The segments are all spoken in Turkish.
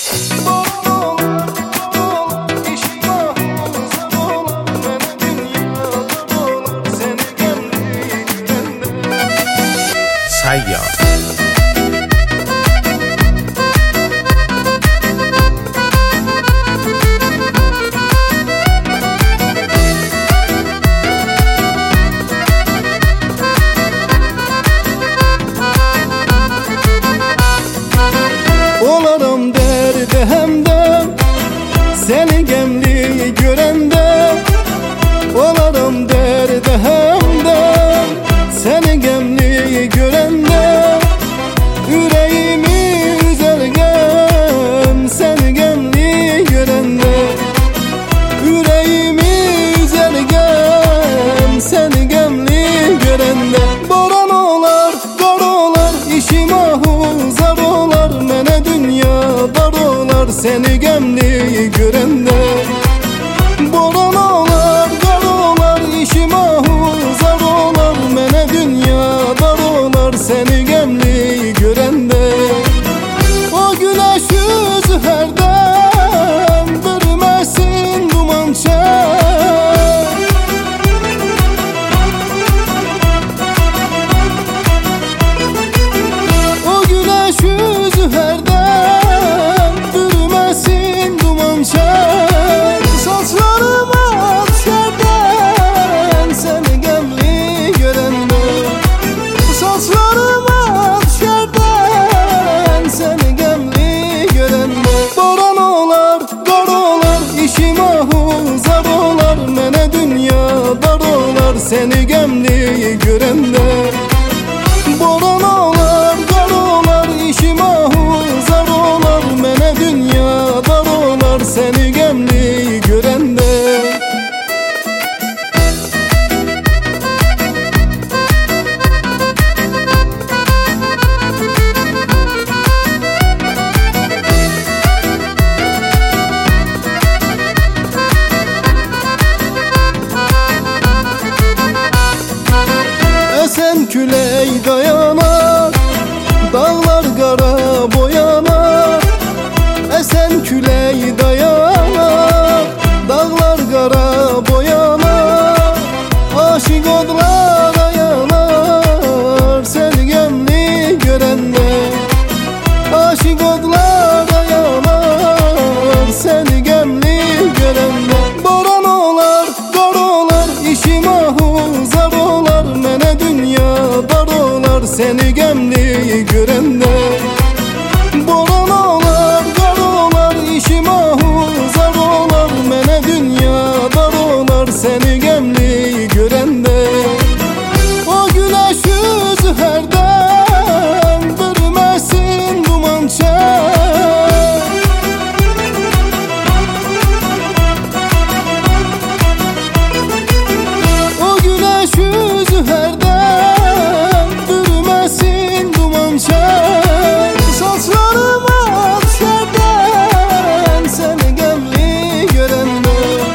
Sayyar. Olaram derde hemden seni gemli görende. Olaram derde hemden seni gemli görende. Yüreğimi üzergem seni gemli görende. Yüreğimi üzergem seni gemli görende. Boran olar, kar olar, işim ahuzar olar. Mene dünya dar olar seni gemli görende. Boran olar, kar olar, işim ahuzar olar. Mene dünya dar olar seni gemli görende. O güneş yüzü herden bürümesin duman çer. O güneş yüzü herden bürümesin duman çer. Saçlarıma düşerden seni gemli görende. Saçlarıma düşerden seni gemli görende. Boran olar, kar olar, işim ahuzar olar. Mene dünya dar olar seni gemli görende. Boran olar, kar olar, işim ahuzar olar. Mene dünya dar olar seni gemli görende. Esen küley dayanar, dağlar kara boyanar. Esen küley dayanar, dağlar kara boyanar. Aşık odlar ayanar seni gemli görende. Aşık odlar ayanar seni gemli görende. Boran olar, kar olar, işim ahuzar olar. Mene dünya dar olar seni gemli görende. Boran olar, kar olar, işim ahuzar olar. Mene dünya dar olar seni gemli görende. O güneş yüzü herden bürümesin duman çer. O güneş yüzü herden bürümesin duman çer. Saçlarıma düşerden seni gemli görende.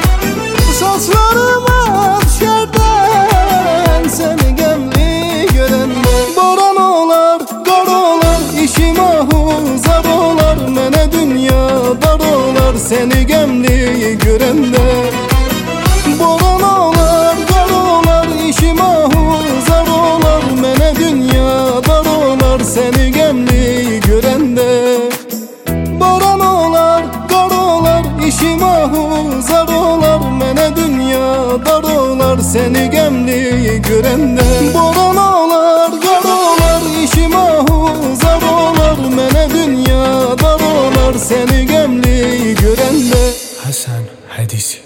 Saçlarıma düşerden seni gemli görende. Boran olar, kar olar, işim ahuzar olar. Mene dünya dar olar seni gemli görende. Boran olar, kar olar, işim ahuzar olar. Mene dünya dar olar seni gemli görende. Boran olar, kar olar, işim ahuzar olar. Mene dünya dar olar seni gemli görende. Boran olar, kar olar, işim ahuzar olar. Mene dünya dar olar seni gemli görende. Hasan Hadisi.